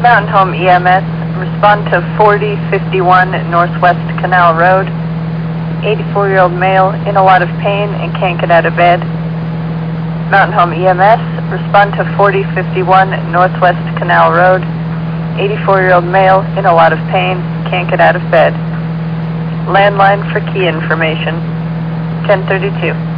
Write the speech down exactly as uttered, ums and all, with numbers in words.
Mountain Home E M S, respond to forty fifty-one Northwest Canal Road. eighty-four-year-old male in a lot of pain and can't get out of bed. Mountain Home E M S, respond to forty fifty-one Northwest Canal Road. eighty-four-year-old male in a lot of pain, can't get out of bed. Landline for key information, ten thirty-two.